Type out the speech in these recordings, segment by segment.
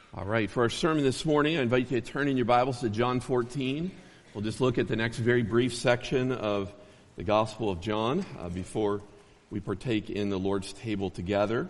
All right, for our sermon this morning, I invite you to turn in your Bibles to John 14. We'll just look at the next very brief section of the Gospel of John before we partake in the Lord's table together.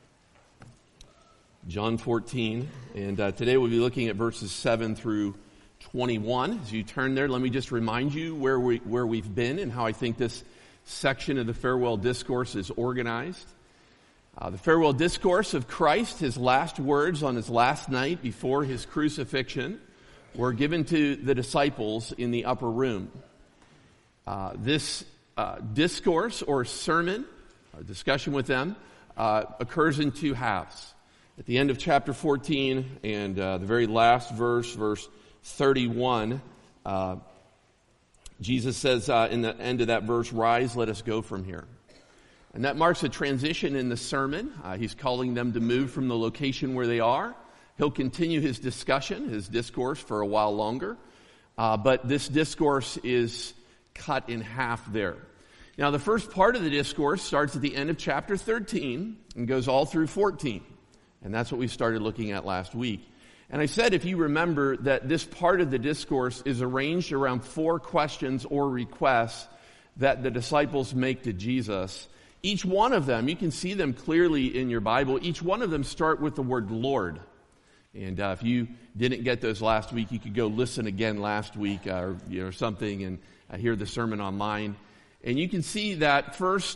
John 14, and today we'll be looking at verses 7 through 21. As you turn there, let me just remind you where we've been and how I think this section of the farewell discourse is organized. The farewell discourse of Christ, his last words on his last night before his crucifixion, were given to the disciples in the upper room. This discourse or sermon, or discussion with them, occurs in two halves. At the end of chapter 14 and the very last verse, verse 31, Jesus says in the end of that verse, "Rise, let us go from here." And that marks a transition in the sermon. He's calling them to move from the location where they are. He'll continue his discussion, his discourse, for a while longer. But this discourse is cut in half there. Now, the first part of the discourse starts at the end of chapter 13 and goes all through 14. And that's what we started looking at last week. And I said, if you remember, that this part of the discourse is arranged around four questions or requests that the disciples make to Jesus. Each one of them, you can see them clearly in your Bible, each one of them start with the word Lord. And if you didn't get those last week, you could go listen again last week or something and hear the sermon online. And you can see that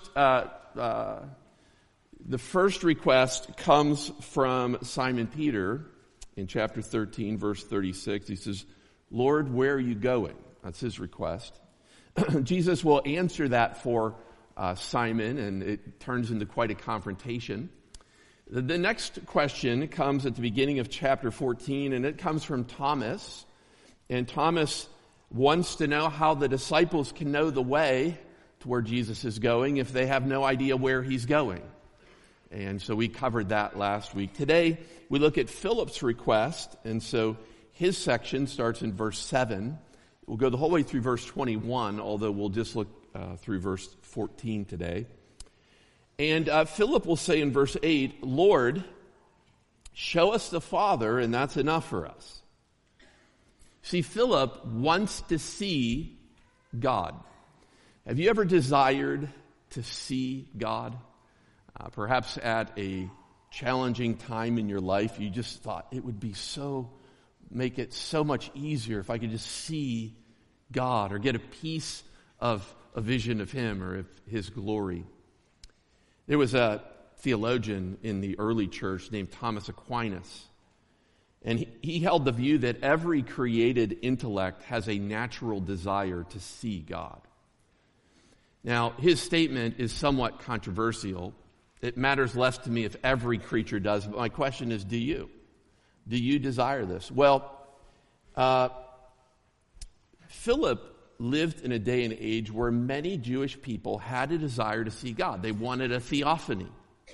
the first request comes from Simon Peter in chapter 13, verse 36. He says, "Lord, where are you going?" That's his request. Jesus will answer that for Simon, and it turns into quite a confrontation. The next question comes at the beginning of chapter 14, and it comes from Thomas. And Thomas wants to know how the disciples can know the way to where Jesus is going if they have no idea where he's going. And so we covered that last week. Today, we look at Philip's request, and so his section starts in verse 7. We'll go the whole way through verse 21, although we'll just look through verse 14 today. And Philip will say in verse 8, "Lord, show us the Father, and that's enough for us." See, Philip wants to see God. Have you ever desired to see God? Perhaps at a challenging time in your life, you just thought it would be make it so much easier if I could just see God or get a piece of a vision of him or of his glory. There was a theologian in the early church named Thomas Aquinas, and he held the view that every created intellect has a natural desire to see God. Now, his statement is somewhat controversial. It matters less to me if every creature does, but my question is, do you? Do you desire this? Well, Philip lived in a day and age where many Jewish people had a desire to see God. They wanted a theophany.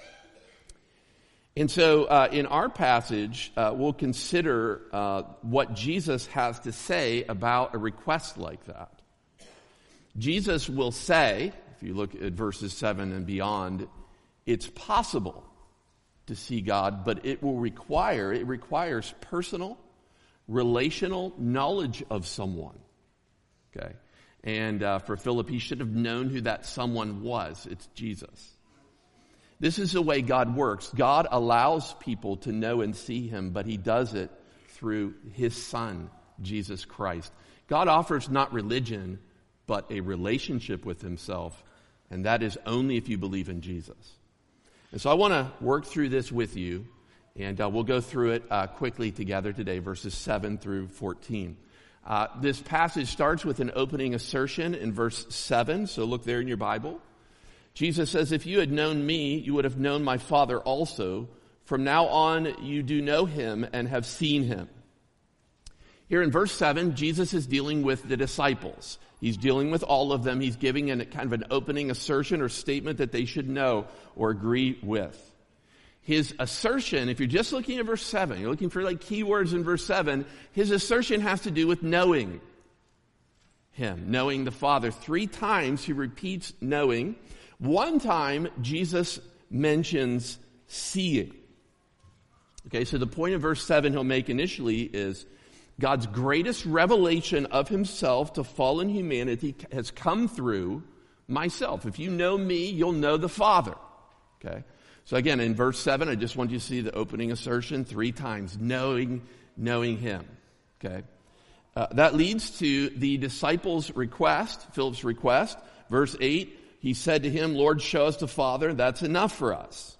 And so in our passage, we'll consider what Jesus has to say about a request like that. Jesus will say, if you look at verses 7 and beyond, it's possible to see God, but it requires personal, relational knowledge of someone. Okay, and for Philip, he should have known who that someone was. It's Jesus. This is the way God works. God allows people to know and see him, but he does it through his Son, Jesus Christ. God offers not religion, but a relationship with himself, and that is only if you believe in Jesus. And so I want to work through this with you, and we'll go through it quickly together today, verses 7 through 14. This passage starts with an opening assertion in verse 7, so look there in your Bible. Jesus says, "If you had known me, you would have known my Father also. From now on, you do know him and have seen him." Here in verse 7, Jesus is dealing with the disciples. He's dealing with all of them. He's giving kind of an opening assertion or statement that they should know or agree with. His assertion, if you're just looking at verse 7, you're looking for keywords in verse 7, his assertion has to do with knowing him, knowing the Father. 3 times he repeats knowing. One time Jesus mentions seeing. Okay, so the point of verse 7 he'll make initially is God's greatest revelation of himself to fallen humanity has come through myself. If you know me, you'll know the Father. Okay? So again, in verse 7, I just want you to see the opening assertion 3 times, knowing him. Okay? That leads to the disciples' request, Philip's request. Verse 8, he said to him, Lord, show us the Father. That's enough for us.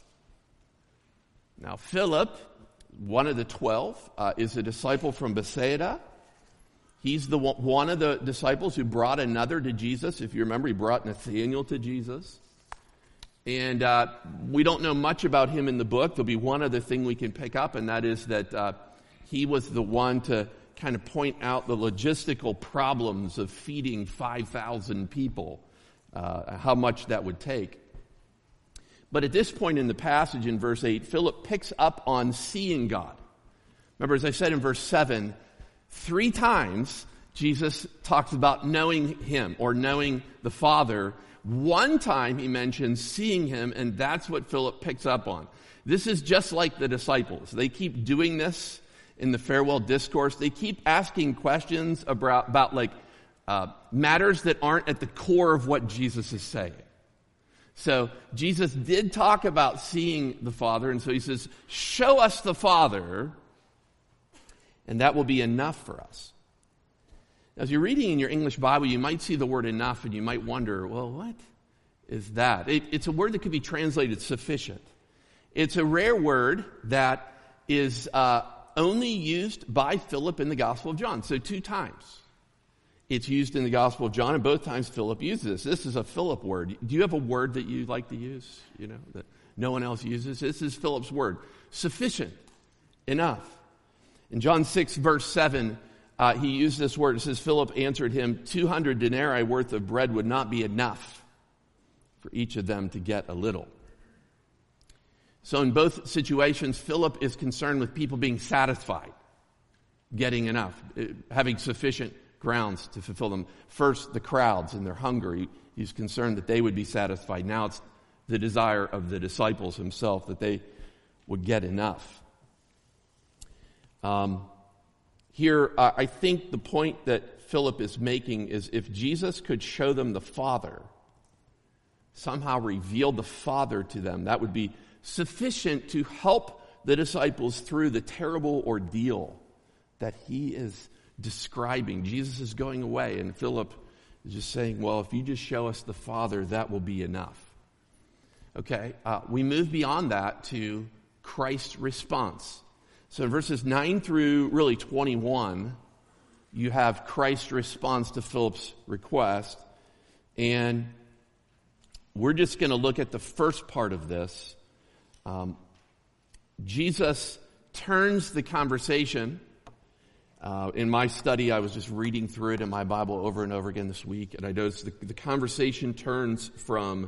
Now, Philip, one of the 12, is a disciple from Bethsaida. He's one of the disciples who brought another to Jesus. If you remember, he brought Nathanael to Jesus. And we don't know much about him in the book. There'll be one other thing we can pick up, and that is that he was the one to kind of point out the logistical problems of feeding 5,000 people, how much that would take. But at this point in the passage in verse 8, Philip picks up on seeing God. Remember, as I said in verse 7, 3 times Jesus talks about knowing him or knowing the Father. 1 time he mentions seeing him, and that's what Philip picks up on. This is just like the disciples. They keep doing this in the farewell discourse. They keep asking questions about matters that aren't at the core of what Jesus is saying. So Jesus did talk about seeing the Father, and so he says, show us the Father, and that will be enough for us. As you're reading in your English Bible, you might see the word enough, and you might wonder, well, what is that? It's a word that could be translated sufficient. It's a rare word that is only used by Philip in the Gospel of John, so 2 times. It's used in the Gospel of John, and both times Philip uses this. This is a Philip word. Do you have a word that you like to use, that no one else uses? This is Philip's word. Sufficient. Enough. In John 6, verse 7, he used this word. It says, Philip answered him, 200 denarii worth of bread would not be enough for each of them to get a little. So in both situations, Philip is concerned with people being satisfied, getting enough, having sufficient grounds to fulfill them. First, the crowds and their hunger. He's concerned that they would be satisfied. Now it's the desire of the disciples himself that they would get enough. Here, I think the point that Philip is making is if Jesus could show them the Father, somehow reveal the Father to them, that would be sufficient to help the disciples through the terrible ordeal that he is describing. Jesus is going away, and Philip is just saying, well, if you just show us the Father, that will be enough. Okay, we move beyond that to Christ's response. So in verses 9 through really 21, you have Christ's response to Philip's request, and we're just going to look at the first part of this. Jesus turns the conversation. In my study, I was just reading through it in my Bible over and over again this week, and I noticed the conversation turns from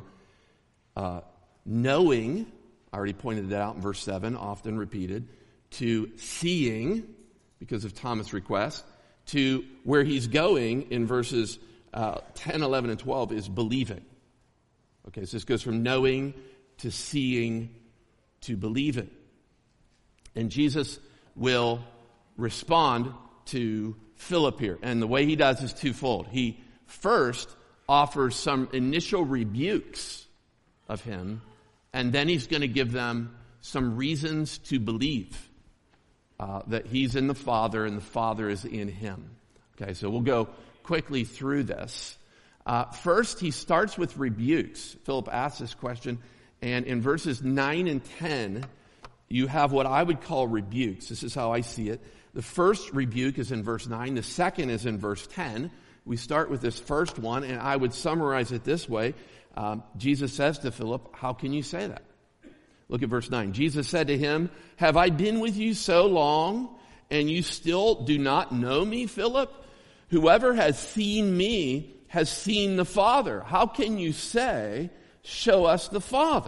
knowing, I already pointed that out in verse 7, often repeated, to seeing, because of Thomas' request, to where he's going in verses 10, 11, and 12 is believing. Okay, so this goes from knowing to seeing to believing. And Jesus will respond to Philip here. And the way he does is twofold. He first offers some initial rebukes of him, and then he's going to give them some reasons to believe that he's in the Father and the Father is in him. Okay, so we'll go quickly through this. First, he starts with rebukes. Philip asks this question, and in verses 9 and 10, you have what I would call rebukes. This is how I see it. The first rebuke is in verse 9. The second is in verse 10. We start with this first one, and I would summarize it this way. Jesus says to Philip, how can you say that? Look at verse 9. Jesus said to him, have I been with you so long, and you still do not know me, Philip? Whoever has seen me has seen the Father. How can you say, show us the Father?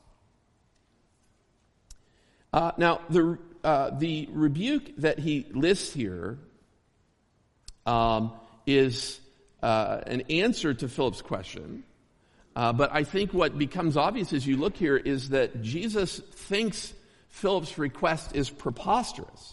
Now, the rebuke that he lists here is an answer to Philip's question. But I think what becomes obvious as you look here is that Jesus thinks Philip's request is preposterous.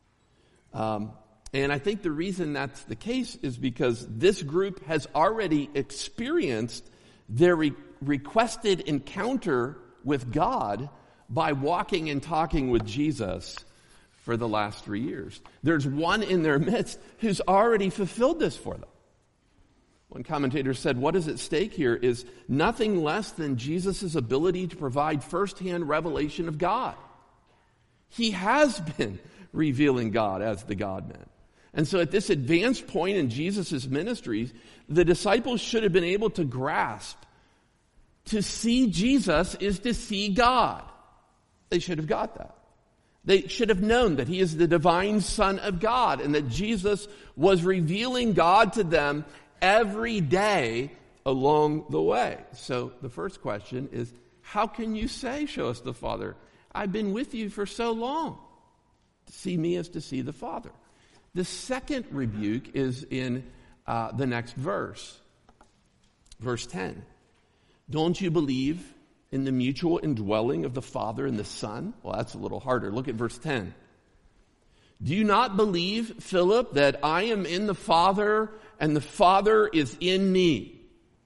And I think the reason that's the case is because this group has already experienced their requested encounter with God by walking and talking with Jesus for the last 3 years. There's one in their midst who's already fulfilled this for them. One commentator said, what is at stake here is nothing less than Jesus' ability to provide firsthand revelation of God. He has been revealing God as the God-man. And so at this advanced point in Jesus' ministry, the disciples should have been able to grasp to see Jesus is to see God. They should have got that. They should have known that he is the divine Son of God and that Jesus was revealing God to them every day along the way. So the first question is, how can you say, show us the Father? I've been with you for so long. To see me is to see the Father. The second rebuke is in the next verse. Verse 10. Don't you believe in the mutual indwelling of the Father and the Son? Well, that's a little harder. Look at verse 10. Do you not believe, Philip, that I am in the Father and the Father is in me?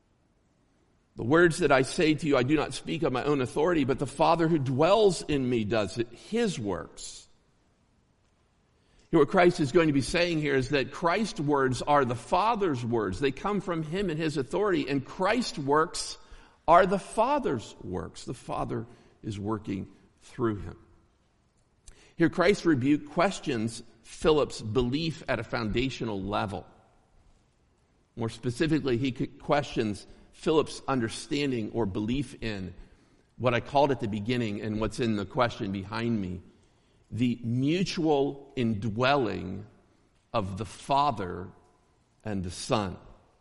The words that I say to you, I do not speak of my own authority, but the Father who dwells in me does it, his works. You know, what Christ is going to be saying here is that Christ's words are the Father's words. They come from him and his authority, and Christ's works are the Father's works. The Father is working through him. Here, Christ's rebuke questions Philip's belief at a foundational level. More specifically, he questions Philip's understanding or belief in what I called at the beginning and what's in the question behind me, the mutual indwelling of the Father and the Son.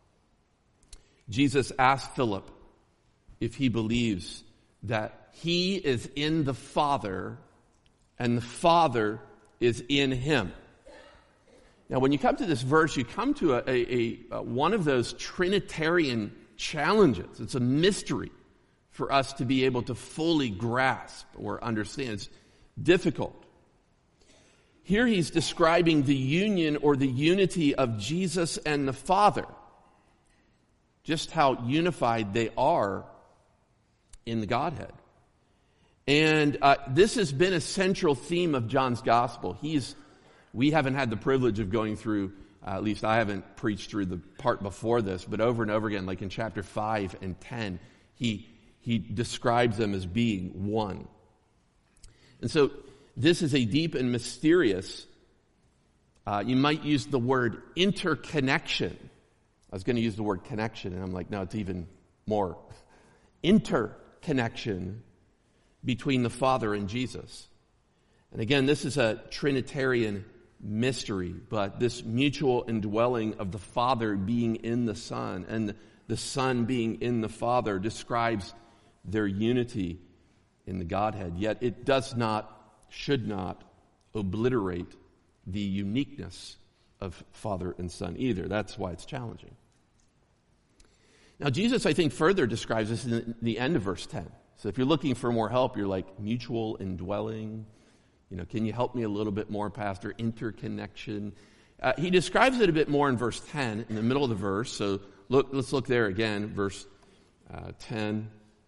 Jesus asked Philip if he believes that he is in the Father and the Father is in him. Now, when you come to this verse, you come to one of those Trinitarian challenges. It's a mystery for us to be able to fully grasp or understand. It's difficult. Here he's describing the union or the unity of Jesus and the Father. Just how unified they are in the Godhead. And this has been a central theme of John's gospel. We haven't had the privilege of going through, at least I haven't preached through the part before this, but over and over again, like in chapter 5 and 10, he describes them as being one. And so this is a deep and mysterious, you might use the word interconnection. I was going to use the word connection, and I'm like, no, it's even more. Interconnection between the Father and Jesus. And again, this is a Trinitarian mystery, but this mutual indwelling of the Father being in the Son and the Son being in the Father describes their unity in the Godhead. Yet it should not obliterate the uniqueness of Father and Son either. That's why it's challenging. Now, Jesus, I think, further describes this in the end of verse 10. So if you're looking for more help, you're like, mutual indwelling. Can you help me a little bit more, Pastor? Interconnection. He describes it a bit more in verse 10, in the middle of the verse. So let's look there again, verse 10.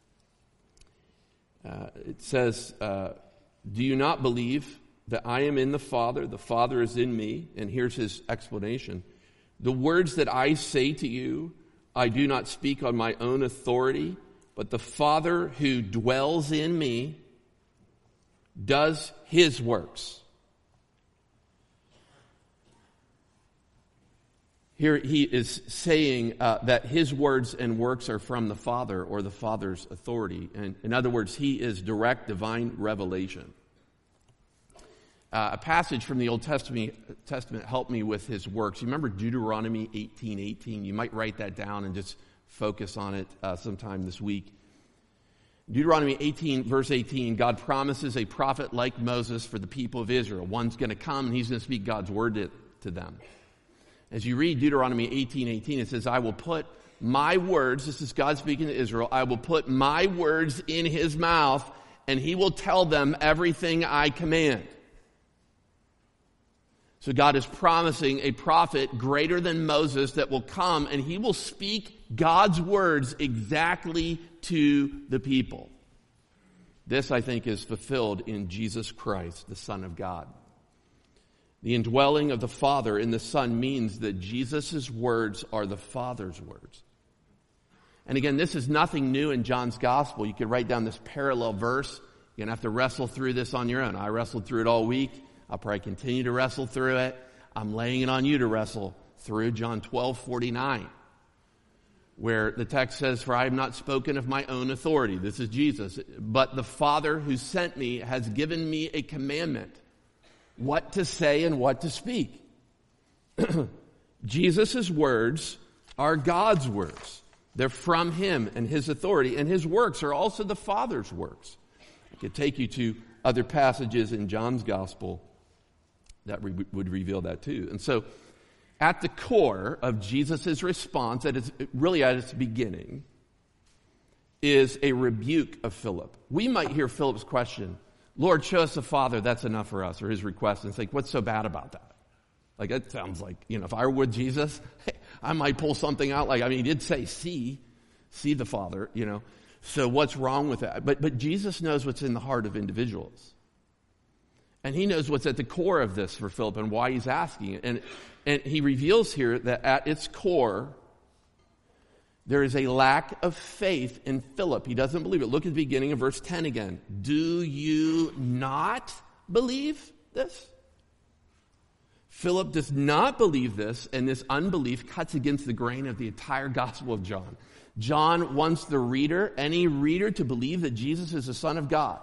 It says, do you not believe that I am in the Father is in me? And here's his explanation. The words that I say to you, I do not speak on my own authority, but the Father who dwells in me does his works. Here he is saying that his words and works are from the Father or the Father's authority. And in other words, he is direct divine revelation. A passage from the Old Testament helped me with his works. You remember Deuteronomy 18:18? You might write that down and just focus on it sometime this week. Deuteronomy 18, verse 18, God promises a prophet like Moses for the people of Israel. One's going to come and he's going to speak God's word to them. As you read Deuteronomy 18:18, it says, I will put my words, this is God speaking to Israel, I will put my words in his mouth and he will tell them everything I command. So God is promising a prophet greater than Moses that will come, and he will speak God's words exactly to the people. This, I think, is fulfilled in Jesus Christ, the Son of God. The indwelling of the Father in the Son means that Jesus' words are the Father's words. And again, this is nothing new in John's Gospel. You could write down this parallel verse. You're going to have to wrestle through this on your own. I wrestled through it all week. I'll probably continue to wrestle through it. I'm laying it on you to wrestle through John 12:49, where the text says, "For I have not spoken of my own authority." This is Jesus. "But the Father who sent me has given me a commandment, what to say and what to speak." Jesus' words are God's words. They're from him and his authority, and his works are also the Father's works. I could take you to other passages in John's Gospel that would reveal that too. And so, at the core of Jesus' response, at its beginning, is a rebuke of Philip. We might hear Philip's question, "Lord, show us the Father, that's enough for us," or his request, and it's like, what's so bad about that? Like, it sounds like, if I were with Jesus, I might pull something out. He did say, see the Father, So what's wrong with that? But Jesus knows what's in the heart of individuals. And he knows what's at the core of this for Philip and why he's asking it. And he reveals here that at its core, there is a lack of faith in Philip. He doesn't believe it. Look at the beginning of verse 10 again. "Do you not believe this?" Philip does not believe this, and this unbelief cuts against the grain of the entire Gospel of John. John wants any reader, to believe that Jesus is the Son of God.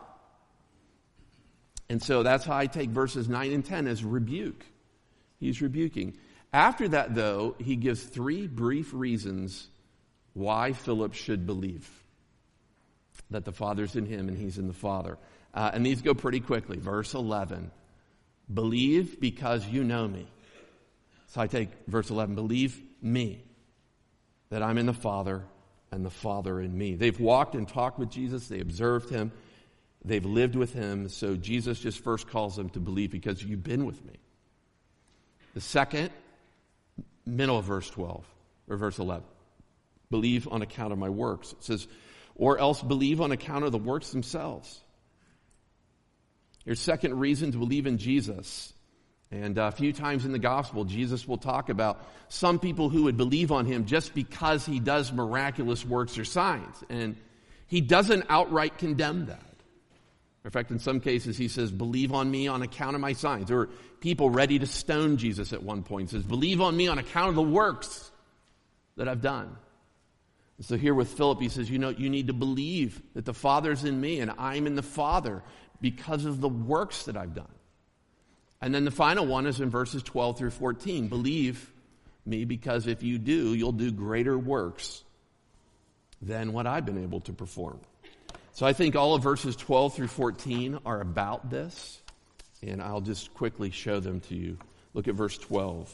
And so that's how I take verses 9 and 10 as rebuke. He's rebuking. After that, though, he gives 3 brief reasons why Philip should believe that the Father's in him and he's in the Father. And these go pretty quickly. Verse 11. "Believe because you know me." So I take verse 11, "Believe me, that I'm in the Father and the Father in me." They've walked and talked with Jesus. They observed him. They've lived with him. So Jesus just first calls them to believe because you've been with me. The second, middle of verse 12, or verse 11. "Believe on account of my works." It says, "Or else believe on account of the works themselves." Your second reason to believe in Jesus. And a few times in the gospel, Jesus will talk about some people who would believe on him just because he does miraculous works or signs. And he doesn't outright condemn that. In fact, in some cases, he says, "Believe on me on account of my signs." There were people ready to stone Jesus at one point. He says, "Believe on me on account of the works that I've done." And so here with Philip, he says, you need to believe that the Father's in me and I'm in the Father because of the works that I've done. And then the final one is in verses 12 through 14. "Believe me because if you do, you'll do greater works than what I've been able to perform." So I think all of verses 12 through 14 are about this, and I'll just quickly show them to you. Look at verse 12.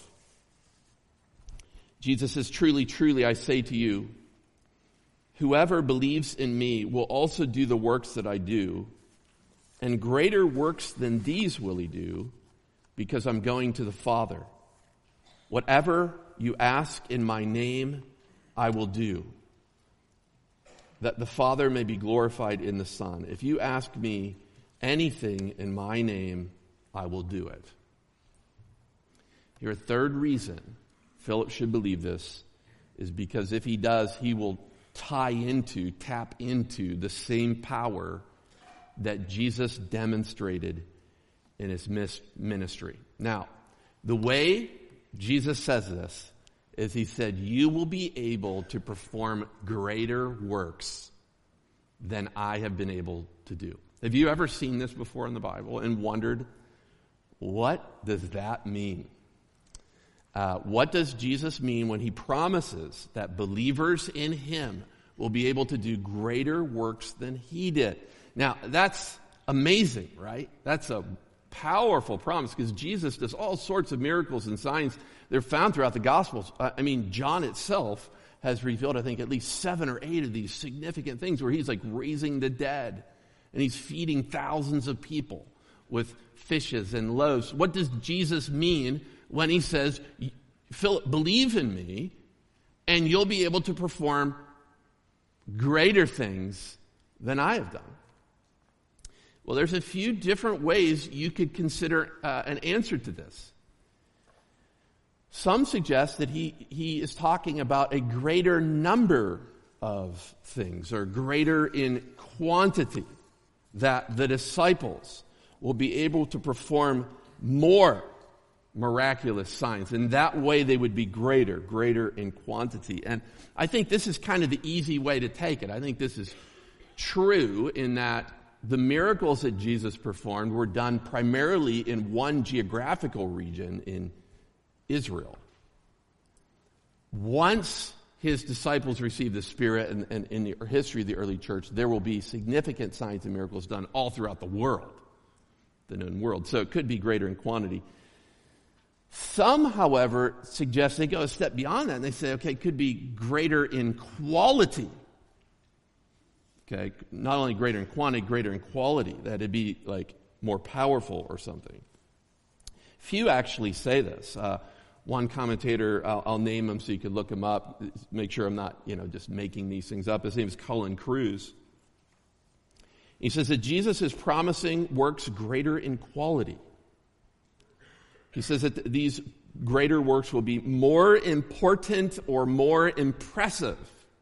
Jesus says, "Truly, truly, I say to you, whoever believes in me will also do the works that I do, and greater works than these will he do, because I'm going to the Father. Whatever you ask in my name, I will do, that the Father may be glorified in the Son. If you ask me anything in my name, I will do it." Your third reason Philip should believe this is because if he does, he will tap into the same power that Jesus demonstrated in his ministry. Now, the way Jesus says this is he said, "You will be able to perform greater works than I have been able to do." Have you ever seen this before in the Bible and wondered, what does that mean? What does Jesus mean when he promises that believers in him will be able to do greater works than he did? Now, that's amazing, right? That's a powerful promise because Jesus does all sorts of miracles and signs. They're found throughout the Gospels. John itself has revealed, I think, at least 7 or 8 of these significant things where he's like raising the dead and he's feeding thousands of people with fishes and loaves. What does Jesus mean when he says, Philip, believe in me, and you'll be able to perform greater things than I have done? Well, there's a few different ways you could consider an answer to this. Some suggest that he is talking about a greater number of things, or greater in quantity, that the disciples will be able to perform more miraculous signs. In that way, they would be greater in quantity. And I think this is kind of the easy way to take it. I think this is true in that the miracles that Jesus performed were done primarily in one geographical region in Israel. Once his disciples receive the Spirit, and in the history of the early church, there will be significant signs and miracles done all throughout the world, the known world. So it could be greater in quantity. Some, however, suggest they go a step beyond that, and they say, okay, it could be greater in quality. Okay, not only greater in quantity, greater in quality, that it'd be like more powerful or something. Few actually say this. One commentator, I'll name him so you can look him up, make sure I'm not, just making these things up. His name is Cullen Cruz. He says that Jesus is promising works greater in quality. He says that these greater works will be more important or more impressive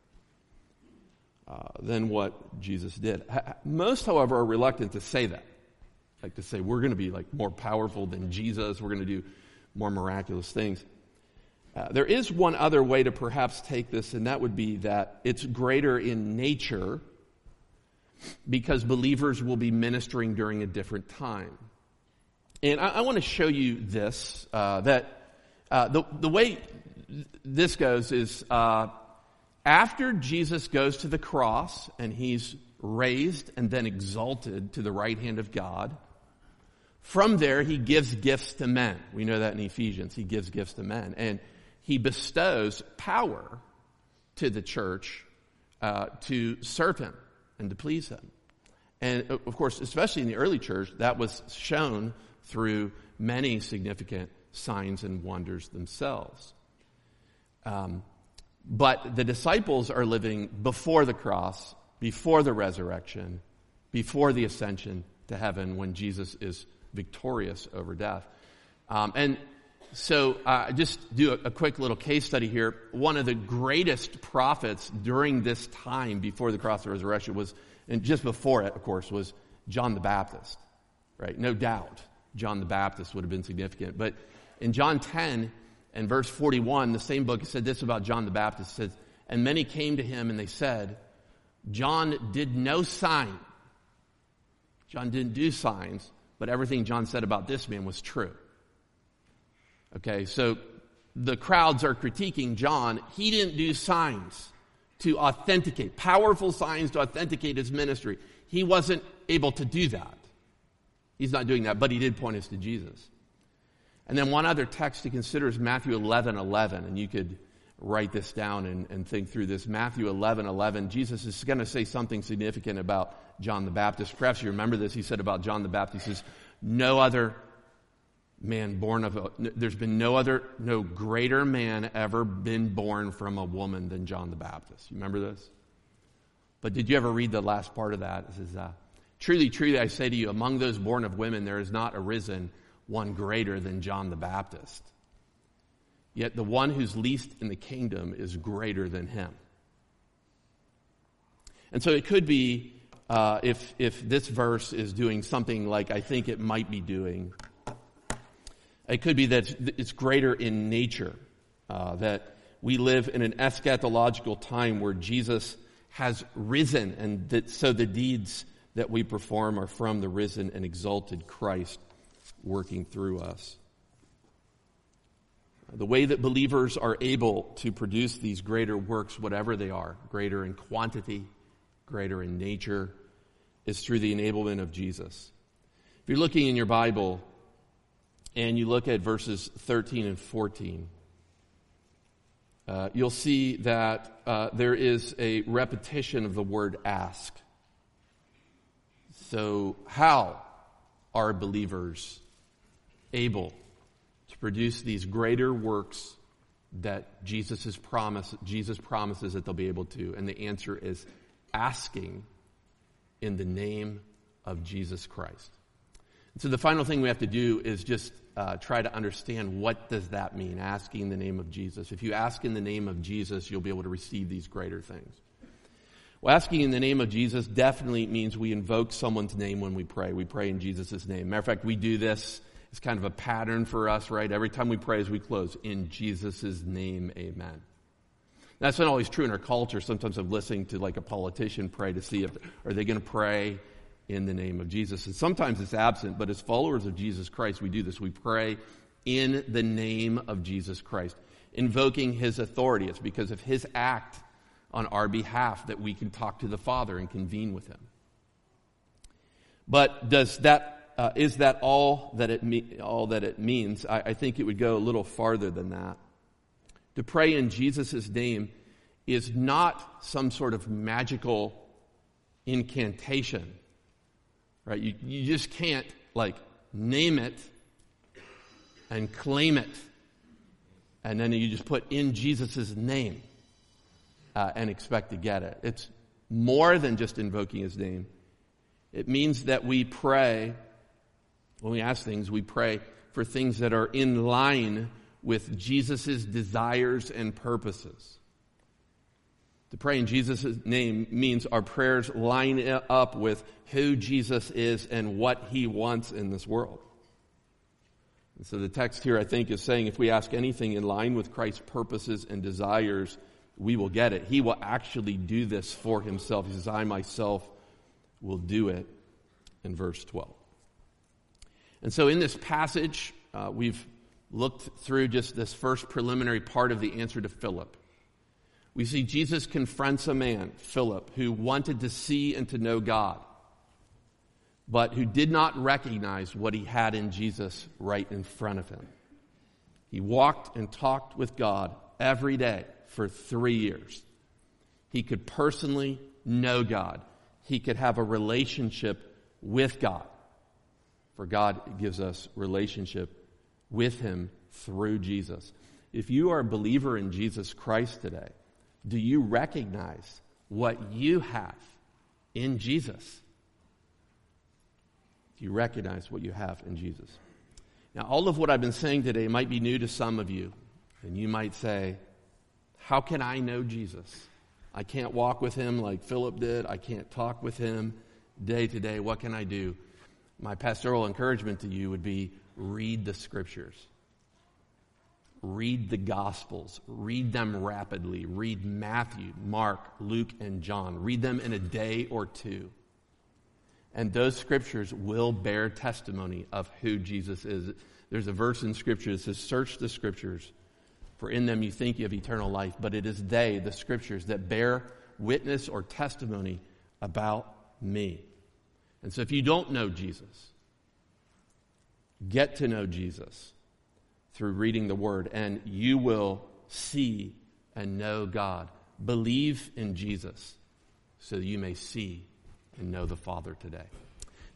than what Jesus did. Most, however, are reluctant to say that. Like to say, we're going to be like more powerful than Jesus, we're going to do more miraculous things. There is one other way to perhaps take this, and that would be that it's greater in nature because believers will be ministering during a different time. And I want to show you this, that the way this goes is after Jesus goes to the cross and he's raised and then exalted to the right hand of God, from there he gives gifts to men. We know that in Ephesians. He gives gifts to men. And he bestows power to the church to serve him and to please him. And of course, especially in the early church, that was shown through many significant signs and wonders themselves. But the disciples are living before the cross, before the resurrection, before the ascension to heaven when Jesus is victorious over death. And so just do a quick little case study here. One of the greatest prophets during this time before the cross and resurrection was, and just before it, of course, was John the Baptist. Right? No doubt John the Baptist would have been significant. But in John 10 and verse 41, the same book said this about John the Baptist. It says, and many came to him and they said, John did no sign. John didn't do signs, but everything John said about this man was true. Okay, so the crowds are critiquing John. He didn't do signs to authenticate, powerful signs to authenticate his ministry. He wasn't able to do that. He's not doing that, but he did point us to Jesus. And then one other text to consider is Matthew 11:11, and you could write this down and think through this. Matthew 11:11, Jesus is going to say something significant about John the Baptist. Perhaps you remember this. He said about John the Baptist, he says, no other man born of there's been no greater man ever been born from a woman than John the Baptist. You remember this? But did you ever read the last part of that? It says, truly, truly, I say to you, among those born of women, there has not arisen one greater than John the Baptist. Yet the one who's least in the kingdom is greater than him. And so it could be, if this verse is doing something like I think it might be doing, it could be that it's greater in nature, that we live in an eschatological time where Jesus has risen, and that so the deeds that we perform are from the risen and exalted Christ working through us. The way that believers are able to produce these greater works, whatever they are, greater in quantity, greater in nature, is through the enablement of Jesus. If you're looking in your Bible and you look at verses 13 and 14, you'll see that there is a repetition of the word ask. So how are believers able to produce these greater works that Jesus promises that they'll be able to? And the answer is asking in the name of Jesus Christ. And so the final thing we have to do is just try to understand, what does that mean, asking in the name of Jesus? If you ask in the name of Jesus, you'll be able to receive these greater things. Well, asking in the name of Jesus definitely means we invoke someone's name when we pray. We pray in Jesus' name. Matter of fact, we do this. It's kind of a pattern for us, right? Every time we pray as we close, in Jesus' name, amen. That's not always true in our culture. Sometimes I'm listening to like a politician pray to see if, are they going to pray in the name of Jesus? And sometimes it's absent, but as followers of Jesus Christ, we do this. We pray in the name of Jesus Christ, invoking his authority. It's because of his act on our behalf that we can talk to the Father and convene with him. But is that all that it means? I think it would go a little farther than that. To pray in Jesus' name is not some sort of magical incantation, right? You just can't name it and claim it, and then you just put in Jesus' name and expect to get it. It's more than just invoking his name. It means that we pray, when we ask things, we pray for things that are in line with Jesus' desires and purposes. To pray in Jesus' name means our prayers line up with who Jesus is and what he wants in this world. And so the text here, I think, is saying if we ask anything in line with Christ's purposes and desires, we will get it. He will actually do this for himself. He says, I myself will do it, in verse 12. And so in this passage, we've looked through just this first preliminary part of the answer to Philip. We see Jesus confronts a man, Philip, who wanted to see and to know God, but who did not recognize what he had in Jesus right in front of him. He walked and talked with God every day for 3 years. He could personally know God. He could have a relationship with God. For God gives us relationship with him through Jesus. If you are a believer in Jesus Christ today, do you recognize what you have in Jesus? Do you recognize what you have in Jesus? Now, all of what I've been saying today might be new to some of you, and you might say, how can I know Jesus? I can't walk with him like Philip did. I can't talk with him day to day. What can I do? My pastoral encouragement to you would be, read the scriptures. Read the Gospels. Read them rapidly. Read Matthew, Mark, Luke, and John. Read them in a day or two. And those scriptures will bear testimony of who Jesus is. There's a verse in Scripture that says, search the scriptures, for in them you think you have eternal life. But it is they, the scriptures, that bear witness or testimony about me. And so if you don't know Jesus, get to know Jesus through reading the Word, and you will see and know God. Believe in Jesus so you may see and know the Father today.